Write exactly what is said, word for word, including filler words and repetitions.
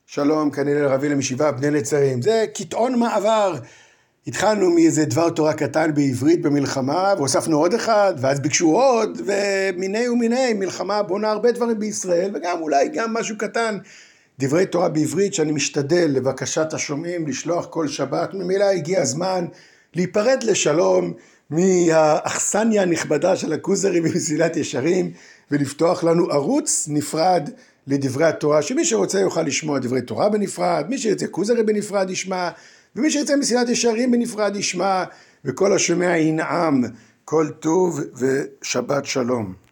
שלום, כנראה רבי למשבעה בני נצרים. זה קטעון מעבר. התחלנו מאיזה דבר תורה קטן בעברית במלחמה, והוספנו עוד אחד, ואז ביקשו עוד, ומיני ומיני, מלחמה בונה הרבה דברים בישראל, וגם אולי גם משהו קטן, דברי תורה בעברית שאני משתדל לבקשת השומעים, לשלוח כל שבת. ממילא הגיע הזמן להיפרד לשלום מהאכסניה הנכבדה של הכוזרי במסילת ישרים, ולפתוח לנו ערוץ נפרד לדברי התורה, שמי שרוצה יוכל לשמוע דברי תורה בנפרד, מי שירצה כוזרי בנפרד ישמע, ומי שירצה מסילת ישרים בנפרד ישמע, וכל השומע ינעם, כל טוב ושבת שלום.